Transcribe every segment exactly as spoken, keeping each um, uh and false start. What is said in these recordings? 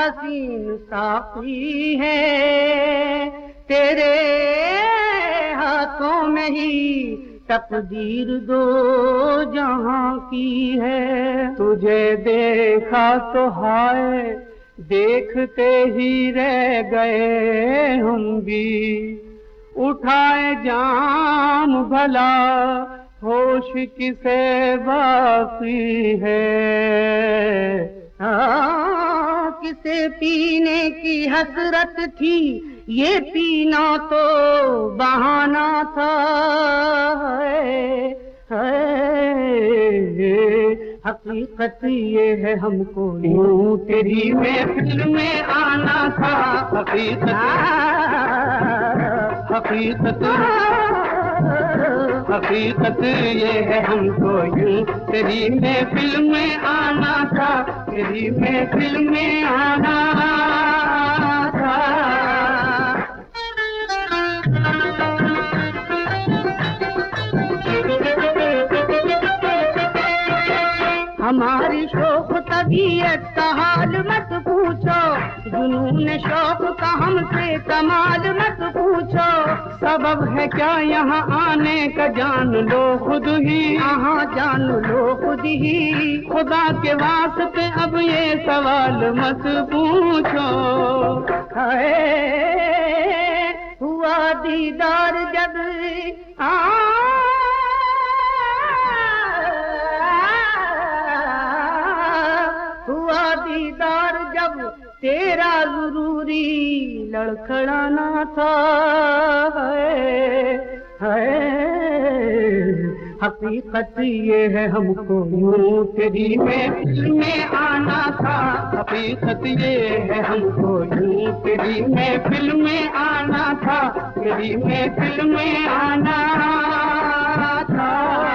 हसीन साफी है, तेरे हाथों में ही तकदीर दो जहां की है। तुझे देखा तो हाय देखते ही रह गए हम भी, उठाए जाम भला होश किसे बाकी है। हाँ, किसे पीने की हसरत थी, ये पीना तो बहाना था। है, है, हकीकत ये है हमको यूं तेरी महफिल में आना था। हकीकत हकीकत हकीकत ये है हमको यूं तेरी महफिल में आना था, तेरी महफिल में आना था। हमारी शौक तबीयत का हाल मत पूछो, जुनून शौक का हमसे कमाल मत पूछो। सबब है क्या यहाँ आने का जान लो खुद ही, हाँ जान लो खुद ही। खुदा के वास्ते अब ये सवाल मत पूछो। हाय हुआ दीदार जब आ हुआ दीदार जब तेरा जरूरी लड़खड़ाना था। है, है, हकीकत ये है हमको यूं तेरी महफिल में आना था। हकीकत ये है हमको यूं तेरी महफिल में आना था, तेरी महफिल में आना था।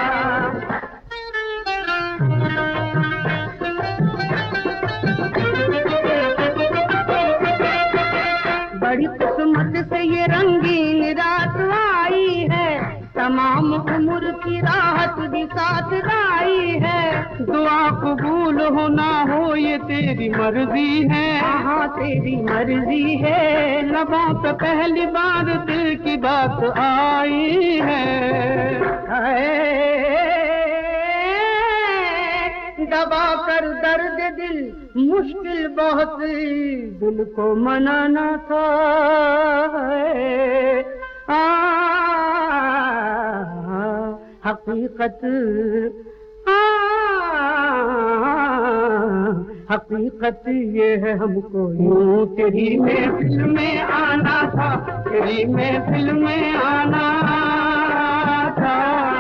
बड़ी किस्मत से ये रंगीन रात आई है, तमाम उम्र की राहत भी साथ लाई है। दुआ कबूल हो ना हो ये तेरी मर्जी है, हाँ तेरी मर्जी है। लबों पे पहली बार दिल की बात आई है। दबा कर दर्द दिल मुश्किल बहुत दिल को मनाना था। आ, हकीकत आ, हकीकत ये है हमको यूं तेरी महफिल में आना था, तेरी महफिल में आना था।